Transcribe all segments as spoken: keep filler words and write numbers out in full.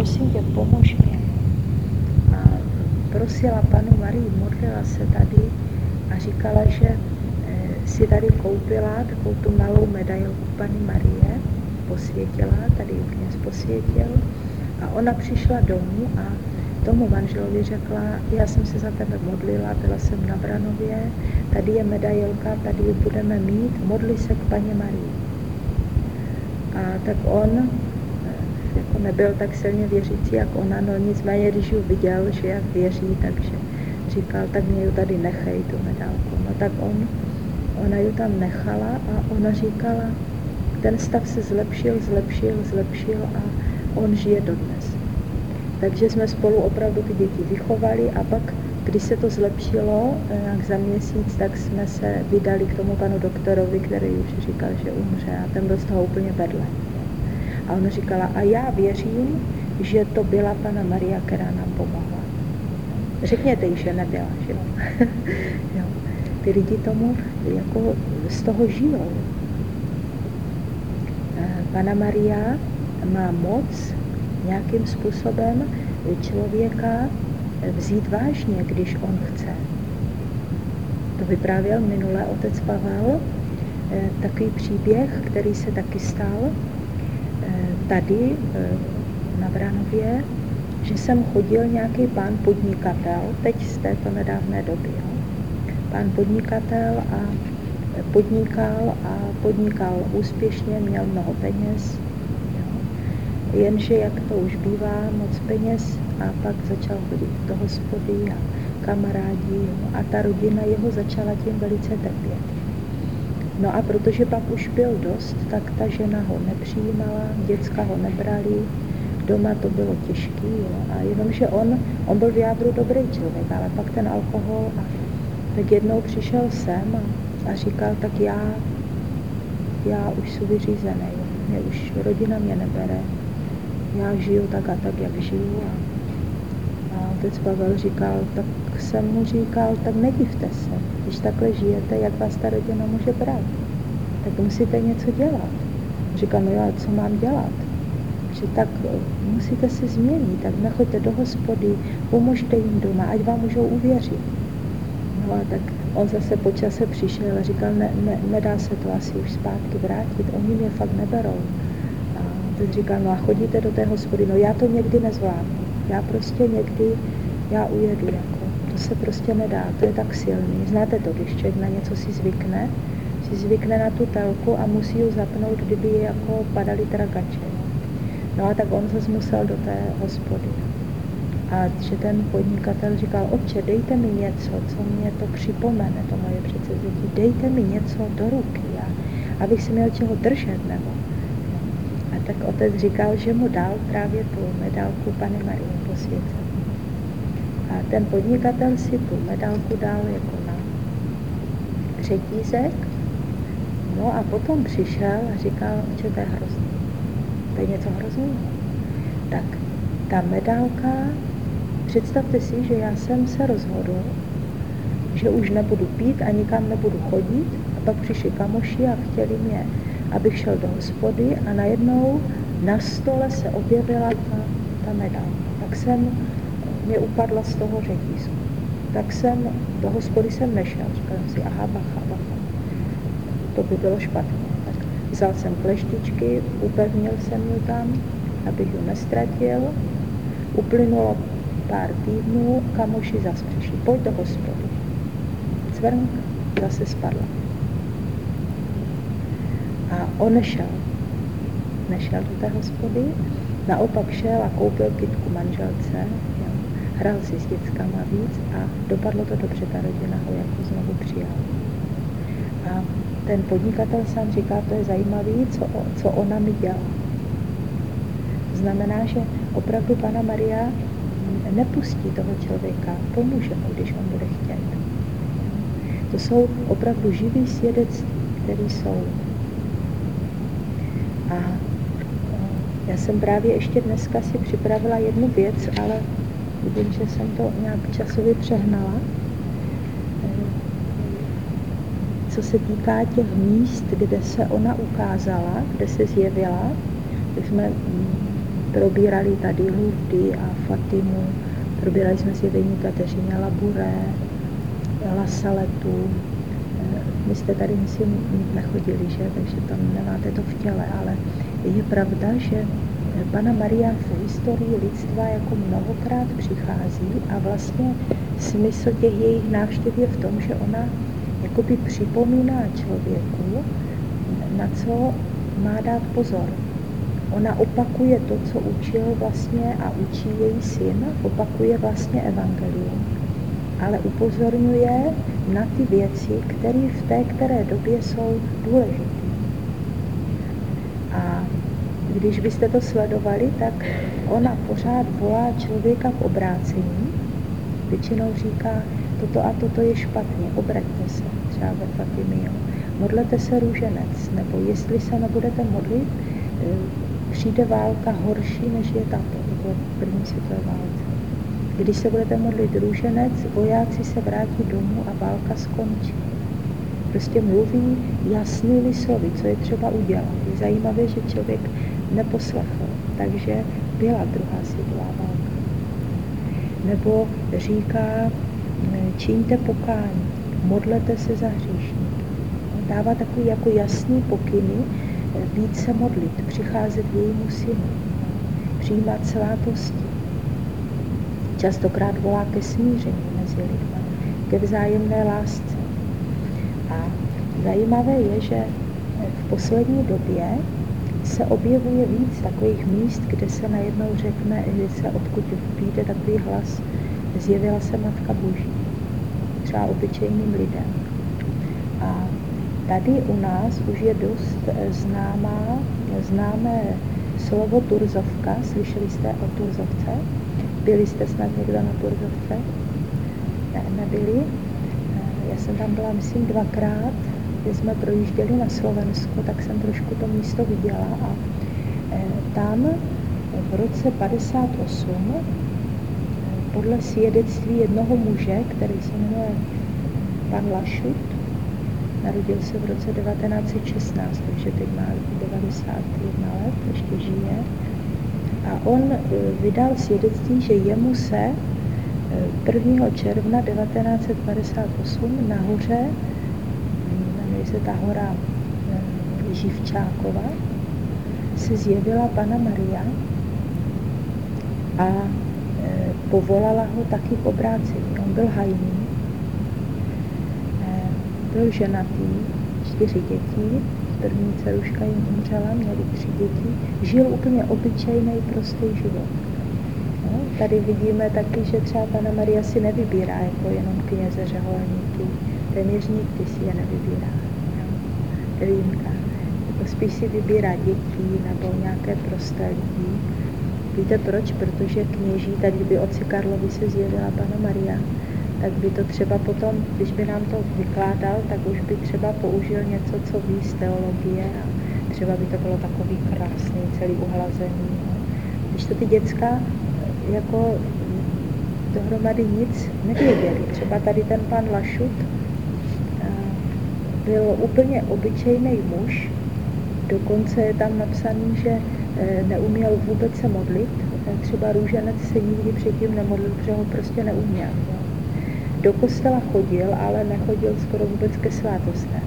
prosím tě, pomož mě. A prosila Panu Marii, modlila se tady a říkala, že si tady koupila takovou tu malou medailku Panny Marie, posvětila, tady ji kněz posvětil a ona přišla domů a tomu manželovi řekla, já jsem se za tebe modlila, byla jsem na Vranově, tady je medailka, tady ji budeme mít, modli se k Panně Marii. A tak on jako nebyl tak silně věřící, jak ona, no nicméně, když ji viděl, že jak věří, takže říkal, tak mě ji tady nechej, tu medálku. No tak on, ona ji tam nechala a ona říkala, ten stav se zlepšil, zlepšil, zlepšil a on žije dodnes. Takže jsme spolu opravdu ty děti vychovali a pak, když se to zlepšilo, jak za měsíc, tak jsme se vydali k tomu panu doktorovi, který už říkal, že umře a ten byl z toho úplně vedle. A ona říkala, a já věřím, že to byla Panna Maria, která nám pomohla. Řekněte jí, že nebyla, že jo. Jo. Ty lidi tomu jako z toho žijou. Panna Maria má moc nějakým způsobem člověka vzít vážně, když on chce. To vyprávěl minule otec Pavel, takový příběh, který se taky stal tady na Vranově, že sem chodil nějaký pán podnikatel, teď z této nedávné doby. Jo. Pán podnikatel a podnikal a podnikal úspěšně, měl mnoho peněz, jo. Jenže jak to už bývá, moc peněz a pak začal chodit do hospody a kamarádi, jo. A ta rodina jeho začala tím velice trpět. No a protože pak už byl dost, tak ta žena ho nepřijímala, děcka ho nebrali, doma to bylo těžký, jo. A jenomže on, on byl v jádru dobrý člověk, ale pak ten alkohol a tak jednou přišel sem a, a říkal, tak já, já už jsem vyřízený, mě už rodina mě nebere, já žiju tak a tak, jak žiju. A, a otec Pavel říkal, tak jsem mu říkal, tak nedivte se, když takhle žijete, jak vás ta rodina může brát, tak musíte něco dělat. Říkal, no já, co mám dělat? Že tak musíte se změnit, tak nechoďte do hospody, pomožte jim doma, ať vám můžou uvěřit. No a tak on zase po čase přišel a říkal, ne, ne, nedá se to asi už zpátky vrátit, oni mě fakt neberou. A teď říkal, no a chodíte do té hospody, no já to někdy nezvládnu, já prostě někdy, já ujedu jako, to se prostě nedá, to je tak silný. Znáte to, když člověk na něco si zvykne, si zvykne na tu telku a musí ji zapnout, kdyby jako padaly tragače. No a tak on zase musel do té hospody. A že ten podnikatel říkal, otče, dejte mi něco, co mě to připomene, to moje předsevzetí, dejte mi něco do ruky, já, abych si měl čeho držet, nebo. A tak otec říkal, že mu dal právě tu medálku Panny Marie posvěcenou. A ten podnikatel si tu medálku dal jako na řetízek, no a potom přišel a říkal, že to je hrozný. To je něco hrozného. Tak ta medálka, představte si, že já jsem se rozhodl, že už nebudu pít a nikam nebudu chodit a pak přišli kamoši a chtěli mě, abych šel do hospody a najednou na stole se objevila ta, ta medálka. Tak jsem, mě upadla z toho řetízku. Tak jsem, do hospody jsem nešel, říkal jsem si, aha, bacha, bacha, to by bylo špatně. Tak vzal jsem kleštičky, upevnil jsem ji tam, abych ji nestratil. Uplynulo pár týdnů, kamoši zase přišli, pojď do hospody. Cvrnk, zase spadla. A on nešel. Nešel do té hospody, naopak šel a koupil kytku manželce, jo. Hrál si s dětskama víc a dopadlo to dobře, ta rodina ho jako znovu přijala. A ten podnikatel sám říká, to je zajímavé, co, co ona mi dělá. Znamená, že opravdu Panna Maria nepustí toho člověka, pomůže mu, když on bude chtět. To jsou opravdu živý svědectví, které jsou. A já jsem právě ještě dneska si připravila jednu věc, ale vidím, že jsem to nějak časově přehnala. Co se týká těch míst, kde se ona ukázala, kde se zjevila, tak jsme probírali tady Lourdy a Fatimu, probírali jsme Světení Kateřině Labouré, La Saletu. Vy jste tady, myslím, nechodili, že? Takže tam nemáte to v těle, ale je pravda, že Panna Maria v historii lidstva jako mnohokrát přichází a vlastně smysl těch jejich návštěv je v tom, že ona jakoby připomíná člověku, na co má dát pozor. Ona opakuje to, co učil vlastně a učí její syn, opakuje vlastně evangelium, ale upozorňuje na ty věci, které v té které době jsou důležité. A když byste to sledovali, tak ona pořád volá člověka k obrácení. Většinou říká, toto a toto je špatně, obraťte se, třeba ve Fatimiu. Modlete se růženec, nebo jestli se nebudete modlit, přijde válka horší, než je tato, to bylo v první světové válce. Když se budete modlit růženec, vojáci se vrátí domů a válka skončí. Prostě mluví jasnými slovy, co je třeba udělat. Je zajímavé, že člověk neposlechl, takže byla druhá světová válka. Nebo říká, čiňte pokání, modlete se za hříšníky. Dává takový jako jasný pokyny, více modlit, přicházet k jejímu synu, přijímat svátosti. Častokrát volá ke smíření mezi lidmi, ke vzájemné lásce. A zajímavé je, že v poslední době se objevuje víc takových míst, kde se najednou řekne, že se odkud přijde takový hlas, zjevila se Matka Boží, třeba obyčejným lidem. A tady u nás už je dost známá, známé slovo Turzovka. Slyšeli jste o Turzovce? Byli jste snad někdo na Turzovce? Ne, nebyli. Já jsem tam byla, myslím, dvakrát. Když jsme projížděli na Slovensko, tak jsem trošku to místo viděla. A tam v roce padesát osm podle svědectví jednoho muže, který se jmenuje pan Lašut, narodil se v roce devatenáct set šestnáct, takže teď má devadesát jedna let, ještě žije. A on vydal svědectví, že jemu se prvního června devatenáct set padesát osm nahoře, jmenuje se ta hora Živčákova, se zjevila Panna Maria a povolala ho taky k obrácení. On byl hajný, byl ženatý, čtyři děti, první dceruška jim umřela, měli tři děti, žil úplně obyčejný, prostý život. No, tady vidíme taky, že třeba Panna Maria si nevybírá jako jenom kněze, řeholníky, téměř nikdy si je nevybírá. Výjimka. Jako spíš si vybírá dětí nebo nějaké prosté lidi. Víte proč? Protože kněží, tady by otci Karlovi se zjevila Panna Maria, tak by to třeba potom, když by nám to vykládal, tak už by třeba použil něco, co ví z teologie a třeba by to bylo takový krásný, celý uhlazený. Když to ty děcka jako dohromady nic nevěděli. Třeba tady ten pan Lašut byl úplně obyčejný muž, dokonce je tam napsaný, že neuměl vůbec se modlit, třeba růženec se nikdy předtím nemodlil, protože ho prostě neuměl. Do kostela chodil, ale nechodil skoro vůbec ke svátostem.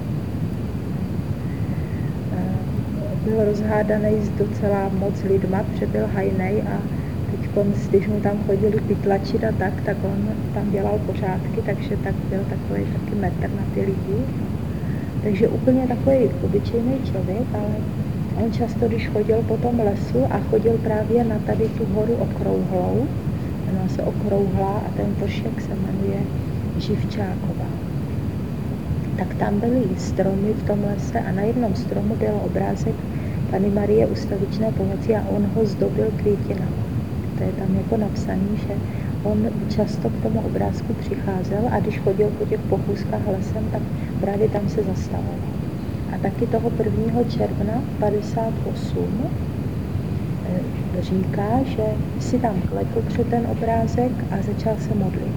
Byl rozhádaný s docela moc lidma, protože byl hajnej a teď, když mu tam chodili pytlačit a tak, tak on tam dělal pořádky, takže tak byl takový taky metr na ty lidi. Takže úplně takový obyčejný člověk, ale on často, když chodil po tom lesu a chodil právě na tady tu horu okrouhlou, jmenuje se Okrouhlá a ten vršek se jmenuje Živčáková. Tak tam byly stromy v tom lese a na jednom stromu byl obrázek Panny Marie Ustavičné pomoci a on ho zdobil květinami. To je tam jako napsaný, že on často k tomu obrázku přicházel a když chodil po těch pochůzkách lesem, tak právě tam se zastavoval. A taky toho prvního června padesát osm říká, že si tam klekl před ten obrázek a začal se modlit.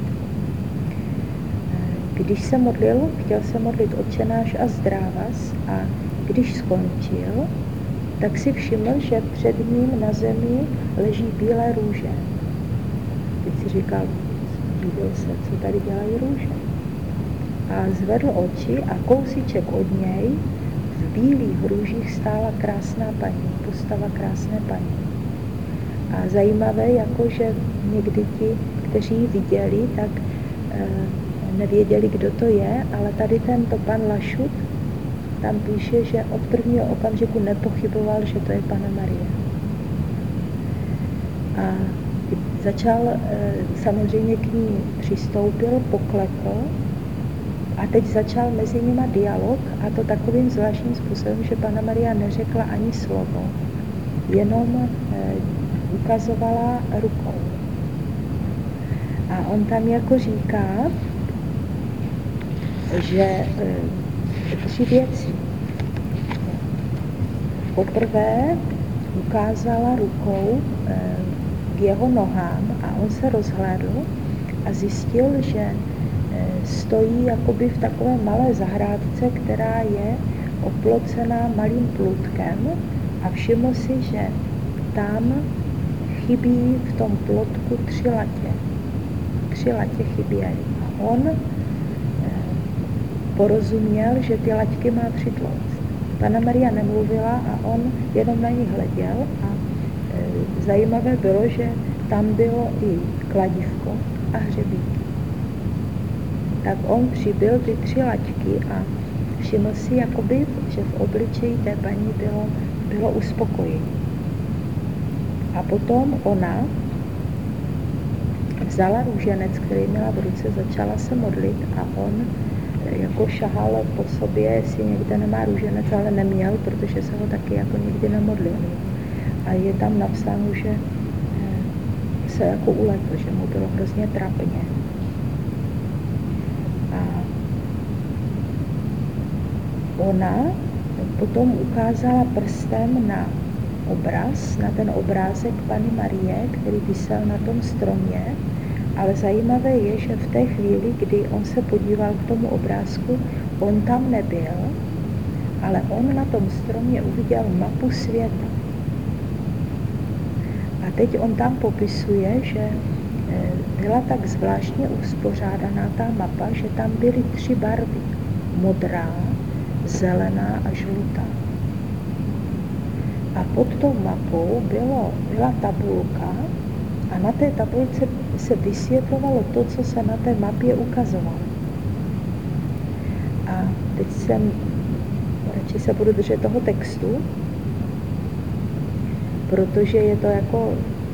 Když se modlil, chtěl se modlit Otčenáš a Zdrávas a když skončil, tak si všiml, že před ním na zemi leží bílé růže. Teď si říkal, díval se, co tady dělají růže. A zvedl oči a kousíček od něj v bílých růžích stála krásná paní, postava krásné paní. A zajímavé, jako že někdy ti, kteří ji viděli, tak e, nevěděli, kdo to je, ale tady tento pan Lašut tam píše, že od prvního okamžiku nepochyboval, že to je Panna Marie. A začal, e, samozřejmě k ní přistoupil, poklekl a teď začal mezi nima dialog, a to takovým zvláštním způsobem, že Panna Maria neřekla ani slovo, jenom e, ukazovala rukou. A on tam jako říká, že e, tři věci. Poprvé ukázala rukou e, k jeho nohám a on se rozhlédl a zjistil, že e, stojí jakoby v takové malé zahrádce, která je oplocená malým plůtkem, a všiml si, že tam chybí v tom plotku tři latě. Tři latě chyběly. A on e, porozuměl, že ty laťky má přitlouct. Panna Maria nemluvila a on jenom na ní hleděl a e, zajímavé bylo, že tam bylo i kladívko a hřebík. Tak on přibyl ty tři laťky a všiml si, jakoby, že v obličeji té paní bylo, bylo uspokojení. A potom ona vzala růženec, který měla v ruce, začala se modlit a on jako šahal po sobě, jestli někde nemá růženec, ale neměl, protože se ho taky jako nikdy nemodlil. A je tam napsáno, že se jako ulekl, že mu bylo hrozně trapně. A ona potom ukázala prstem na obraz, na ten obrázek Panny Marie, který visel na tom stromě, ale zajímavé je, že v té chvíli, kdy on se podíval k tomu obrázku, on tam nebyl, ale on na tom stromě uviděl mapu světa. A teď on tam popisuje, že byla tak zvláštně uspořádaná ta mapa, že tam byly tři barvy. Modrá, zelená a žlutá. A pod tou mapou bylo, byla tabulka a na té tabulce se vysvětlovalo to, co se na té mapě ukazovalo. A teď jsem, radši se budu držet toho textu, protože je to jako,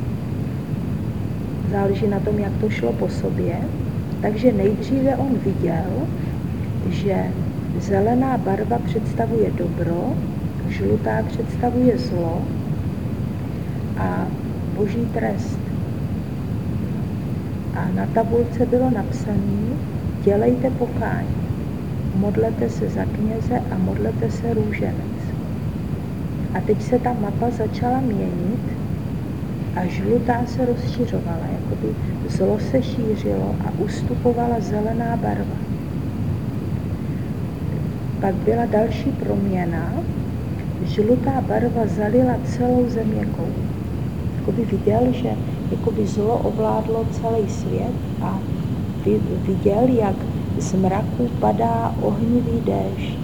záleží na tom, jak to šlo po sobě. Takže nejdříve on viděl, že zelená barva představuje dobro, žlutá představuje zlo a boží trest. A na tabulce bylo napsané, dělejte pokání, modlete se za kněze a modlete se růženec. A teď se ta mapa začala měnit a žlutá se rozšiřovala, jakoby zlo se šířilo a ustupovala zelená barva. Pak byla další proměna, žlutá barva zalila celou zeměkou. Jakoby viděl, že jakoby zlo ovládlo celý svět a viděl, jak z mraku padá ohnivý déšť.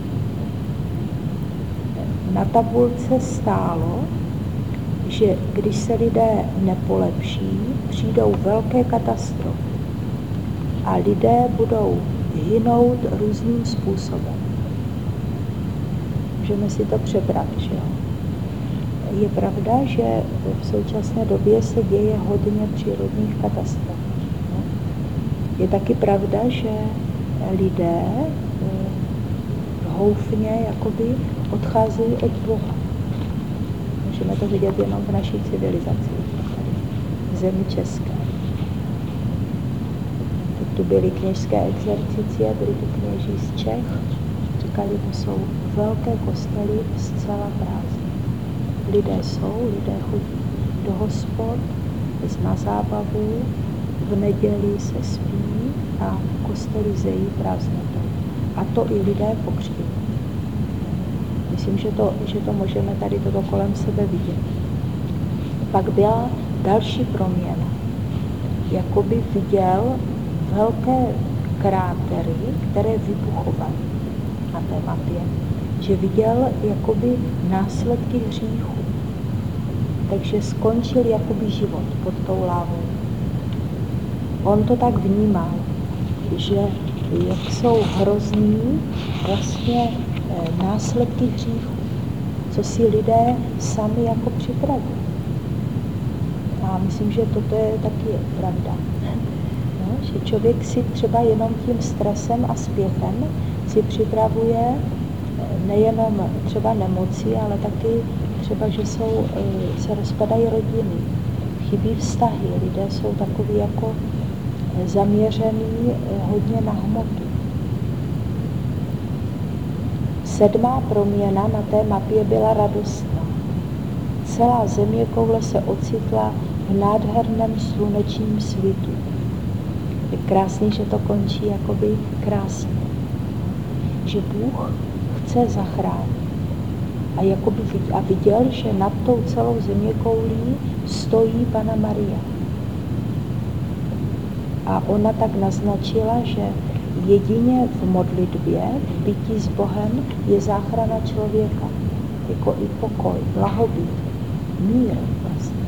Na tabulce stálo, že když se lidé nepolepší, přijdou velké katastrofy a lidé budou hynout různým způsobem. Můžeme si to přebrat, že jo? Je pravda, že v současné době se děje hodně přírodních katastrof. Je taky pravda, že lidé houfně jakoby odcházejí od Boha. Můžeme to vidět jenom v naší civilizaci, tady v zemi české. Teď tu byly kněžské exercicie, byli tu kněží z Čech, říkali, to jsou velké kostely zcela prázdné. Lidé jsou, lidé chodí do hospod, na zábavu, v neděli se spí a kostely zejí prázdnotou. A to i lidé pokřtění. Myslím, že to, že to můžeme tady toto kolem sebe vidět. Pak byla další proměna. Jakoby viděl velké krátery, které vybuchovaly na té mapě. Že viděl jakoby následky hříchu. Takže skončil jakoby život pod tou lávou. On to tak vnímal, že jak jsou hrozný vlastně e, následky hříchu, co si lidé sami jako připravují. A myslím, že toto je taky pravda. No, že člověk si třeba jenom tím stresem a spěchem si připravuje nejenom třeba nemoci, ale taky třeba, že jsou, se rozpadají rodiny, chybí vztahy, lidé jsou takový jako zaměřený hodně na hmotu. Sedmá proměna na té mapě byla radostná. Celá zeměkoule se ocitla v nádherném slunečním svitu. Je krásný, že to končí jakoby krásně. Že Bůh chce zachránit. A, jakoby viděl, a viděl, že nad tou celou zeměkoulí stojí Panna Maria. A ona tak naznačila, že jedině v modlitbě, v bytí s Bohem, je záchrana člověka. Jako i pokoj, blahobyt, mír vlastně.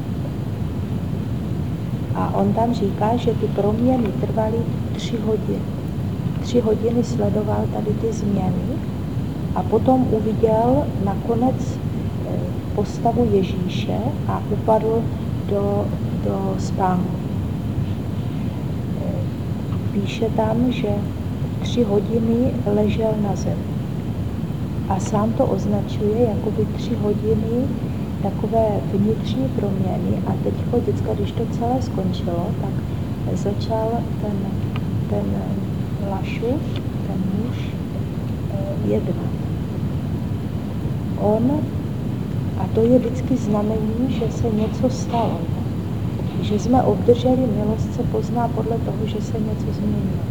A on tam říká, že ty proměny trvaly tři hodiny. Tři hodiny sledoval tady ty změny a potom uviděl nakonec postavu Ježíše a upadl do, do spánku. Píše tam, že tři hodiny ležel na zemi. A sám to označuje jakoby tři hodiny takové vnitřní proměny a teď vždycky, když to celé skončilo, tak začal ten, ten Lašu, ten muž, jednat. On, a to je vždycky znamení, že se něco stalo. Že jsme obdrželi milost, se pozná podle toho, že se něco změnilo.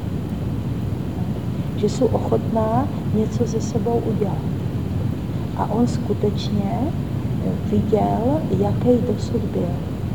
Že jsou ochotná něco se sebou udělat. A on skutečně viděl, jaký dosud byl.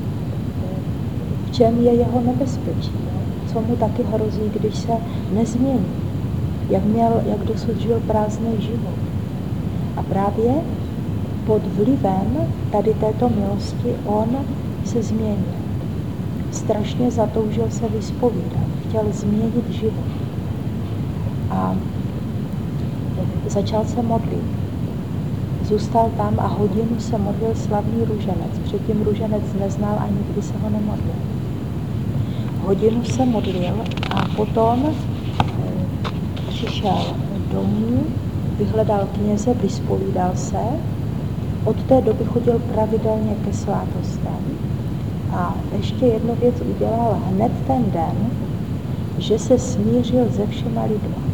V čem je jeho nebezpečí. Co mu taky hrozí, když se nezmění. Jak, měl, jak dosud žil prázdný život. A právě pod vlivem tady této milosti on se změnil. Strašně zatoužil se vyspovídat. Chtěl změnit život. A začal se modlit. Zůstal tam a hodinu se modlil slavný růženec. Předtím růženec neznal a nikdy se ho nemodlil. Hodinu se modlil a potom přišel domů, vyhledal kněze, vyspovídal se. Od té doby chodil pravidelně ke svátostem. A ještě jednu věc udělal hned ten den, že se smířil se všema lidma.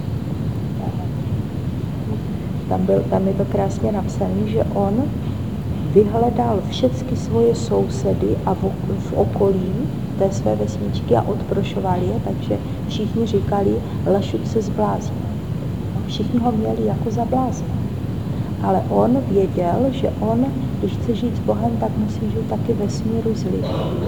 Tam, byl, tam je to krásně napsané, že on vyhledal všechny svoje sousedy a v, v okolí té své vesničky a odprošoval je, takže všichni říkali, Lašuť se zbláznil. Všichni ho měli jako za blázna. Ale on věděl, že on, když chce žít s Bohem, tak musí žít taky ve smíru s lidmi.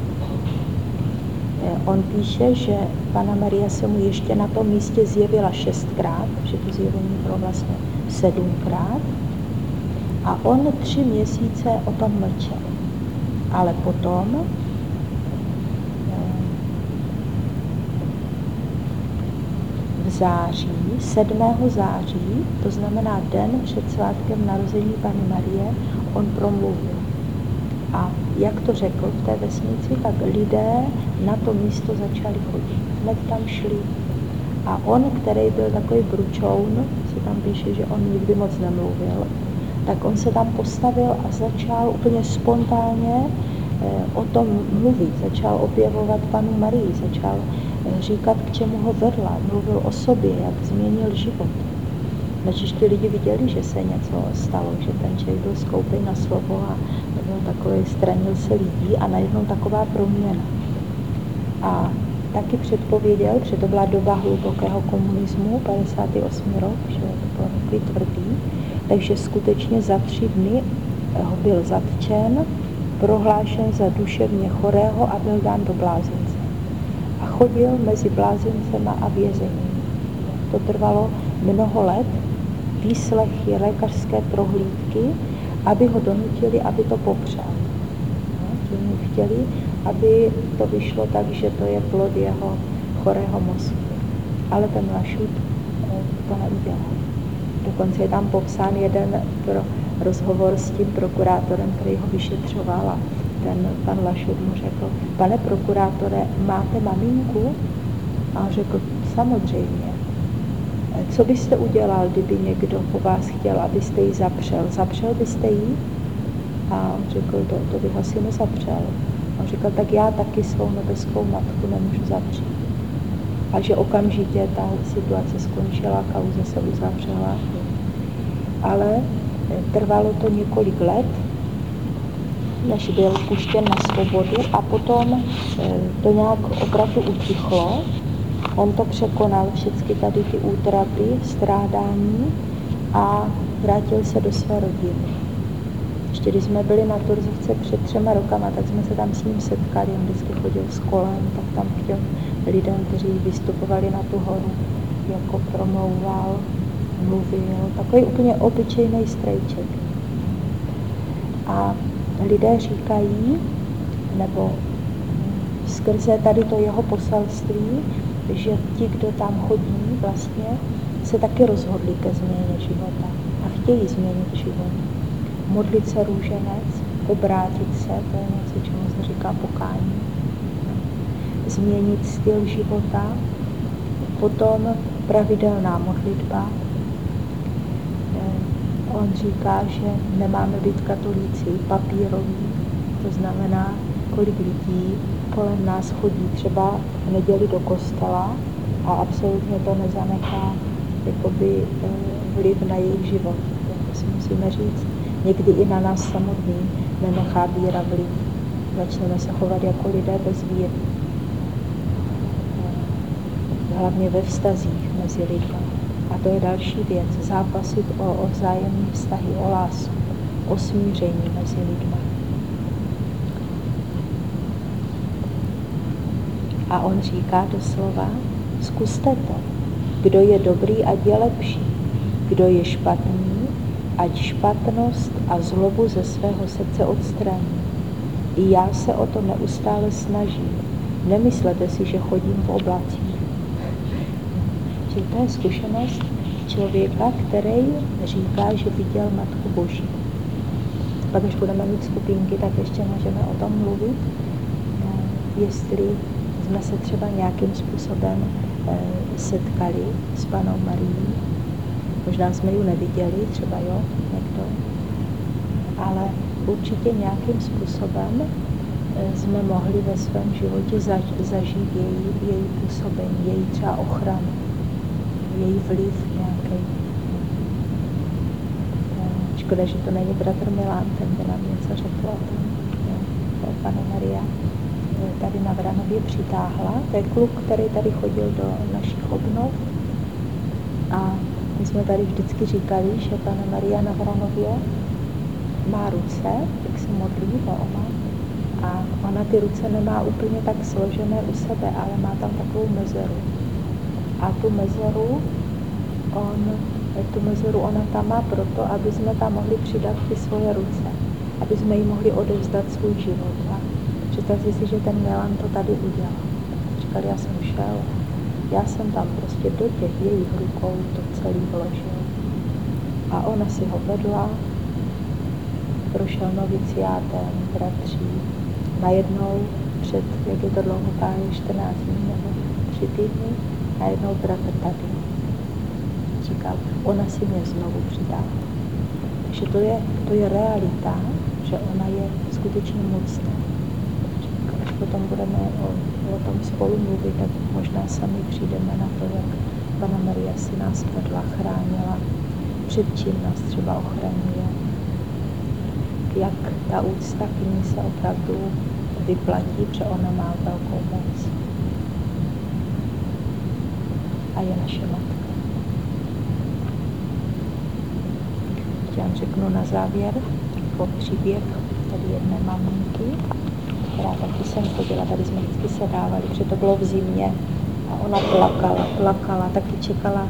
On píše, že Panna Maria se mu ještě na tom místě zjevila šestkrát, že to zjevení bylo vlastně sedmkrát. A on tři měsíce o tom mlčel. Ale potom v září, sedmého září, to znamená den před svátkem narození Panny Marie, on promluvil. A jak to řekl v té vesnici, tak lidé na to místo začali chodit. Hned tam šli. A on, který byl takový bručoun, se tam píše, že on nikdy moc nemluvil, tak on se tam postavil a začal úplně spontánně eh, o tom mluvit. Začal objevovat Pannu Marii, začal eh, říkat, k čemu ho vedla. Mluvil o sobě, jak změnil život. Načež ty lidi viděli, že se něco stalo, že ten člověk byl skoupý na slovo a byl takový, stranil se lidí a najednou taková proměna. A taky předpověděl, že to byla doba hlubokého komunismu, padesátý osmý rok, že to bylo takový tvrdý, Takže skutečně za tři dny byl zatčen, prohlášen za duševně chorého a byl dán do blázince. A chodil mezi blázincema a vězením. To trvalo mnoho let, výslechy, lékařské prohlídky, aby ho donutili, aby to popřel. No, chtěli, aby to vyšlo tak, že to je plod jeho chorého mozku. Ale ten Lašut to neudělal. Dokonce je tam popsán jeden pro rozhovor s tím prokurátorem, který ho vyšetřoval, a ten pan Lašut mu řekl: pane prokurátore, máte maminku? A on řekl: samozřejmě. Co byste udělal, kdyby někdo po vás chtěl, abyste ji zapřel? Zapřel byste ji? A on řekl: to, to bych asi nezapřel. A on řekl: tak já taky svou nebeskou matku nemůžu zapřít. A že okamžitě ta situace skončila, kauza se uzavřela. Ale trvalo to několik let, než byl puštěn na svobodu, a potom to nějak opravdu utichlo. On to překonal, všechny tady ty útrapy, strádání, a vrátil se do své rodiny. Ještě když jsme byli na Turzovce před třema rokama, tak jsme se tam s ním setkali, on vždycky chodil s kolem, tak tam k těm lidem, kteří vystupovali na tu horu, jako promlouval, mluvil, takový úplně obyčejný strejček. A lidé říkají, nebo skrze tady to jeho poselství, že ti, kdo tam chodí, vlastně se taky rozhodli ke změně života a chtějí změnit život. Modlit se růženec, obrátit se, to je něco, čemu se říká pokání. Změnit styl života, potom pravidelná modlitba. On říká, že nemáme být katolíci papíroví, to znamená, kolik lidí kolem nás chodí třeba v neděli do kostela a absolutně to nezanechá jakoby vliv na jejich život. To si musíme říct. Někdy i na nás samotný nenechá víra vliv. Začneme se chovat jako lidé bez víry. Hlavně ve vztazích mezi lidmi. A to je další věc. Zápasit o, o vzájemné vztahy, o lásku, o smíření mezi lidmi. A on říká doslova: zkuste to. Kdo je dobrý, ať je lepší. Kdo je špatný, ať špatnost a zlobu ze svého srdce odstraní. I já se o to neustále snažím. Nemyslete si, že chodím v oblacích. Čili to je zkušenost člověka, který říká, že viděl Matku Boží. Pak, až budeme mít skupinky, tak ještě můžeme o tom mluvit, jestli jsme se třeba nějakým způsobem setkali s Pannou Marií. Možná jsme ji neviděli, třeba jo, někdo. Ale určitě nějakým způsobem jsme mohli ve svém životě zažít její, její působení, její třeba ochranu, její vliv nějaký. Škoda, že to není bratr Milan, ten by nám něco řekl o tom. Panna Maria tady na Vranově přitáhla. To je kluk, který tady chodil do našich obnov. A my jsme tady vždycky říkali, že Panna Maria na Vranově má ruce, jak se modlí, to ona. A ona ty ruce nemá úplně tak složené u sebe, ale má tam takovou mezeru. A tu mezeru, on, tu mezeru ona tam má proto, aby jsme tam mohli přidat ty svoje ruce. Aby jsme jí mohli odevzdat svůj život. A představte si, že ten Milan to tady udělal. Říkal, já jsem šel, já jsem tam prostě do těch jejich rukou to celý vložil. A ona si ho vedla, prošel noviciátem, bratří. Najednou před, jak je to dlouho, páně, čtrnáct dní nebo tři týdny, najednou bratr tady. Říkal, ona si mě znovu přitáhla. Takže to je, to je realita, že ona je skutečně mocná. Až potom budeme o, o tom spolu mluvit, tak možná sami přijdeme na to, jak Panna Maria si nás vedla, chránila, před čím nás třeba ochraňuje. Jak ta úcta k ní se opravdu vyplatí, protože ona má velkou moc. A je naše matka. teď řeknu na závěr jako příběh tady jedné maminky, která taky sem chodila, tady jsme vždycky sedávali, protože to bylo v zimě a ona plakala, plakala, taky čekala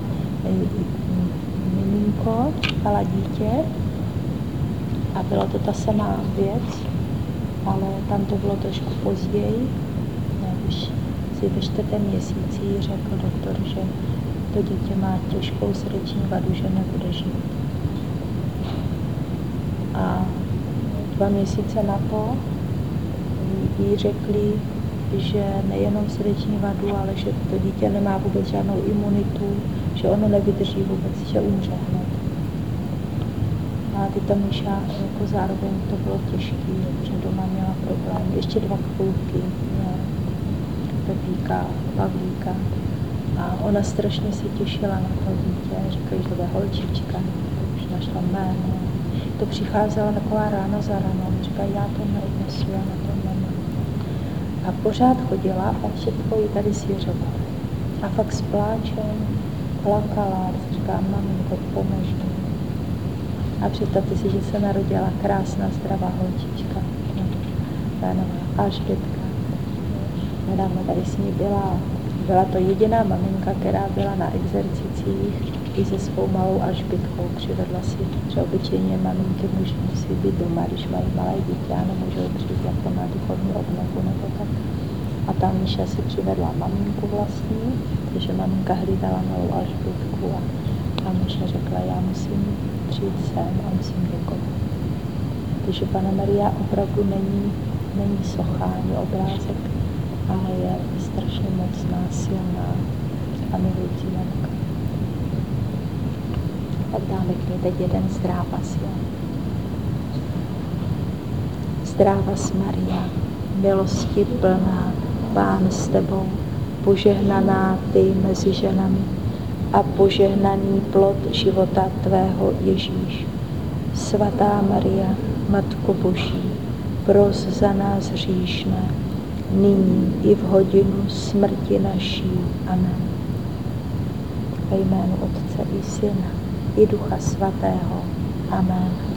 miminko, čekala dítě a byla to ta samá věc, ale tam to bylo trošku později, když si ve čtvrtém měsíci řekl doktor, že to dítě má těžkou srdeční vadu, že nebude žít. A dva měsíce na to jí řekli, že nejenom srdeční vadu, ale že to dítě nemá vůbec žádnou imunitu, že ono nevydrží vůbec, že umře hned. A ty ta Míša jako zároveň to bylo těžké, že doma měla problém. Ještě dva kluky, Pepíka, Pavlíka. A ona strašně se těšila na to dítě, řekla, že to bude holčička, už našla jméno. To přicházela taková rána za ranou, říká, já to neodnesu, já na to nemám. A pořád chodila a všechno jí tady svěřovala. A fakt s pláčem plakala, říká, maminko, pomož mi. A představte si, že se narodila krásná, zdravá holčička, jmenová Alžbětka. Nedávno tady s ní byla, byla to jediná maminka, která byla na exercicích i se svou malou Alžbětkou. Přivedla si, že obyčejně maminky muži musí být doma, když mají malé dítě a nemůžou přijít jako na duchovní obnovu nebo tak. A ta Míša si přivedla maminku vlastní, protože maminka hlídala malou Alžbětku a ta Míša řekla, já musím přijít sem a musím děkovat. Takže Panna Maria opravdu není, není socha ani obrázek, ale je strašně mocná, silná a milující matka. Tak dáme k ní teď jeden zdrávas. Zdrávas Maria, milosti plná, Pán s tebou, požehnaná ty mezi ženami a požehnaný plod života tvého Ježíš. Svatá Maria, Matko Boží, pros za nás hříšné, nyní i v hodinu smrti naší. Amen. Ve jménu Otce i Syna i Ducha Svatého. Amen.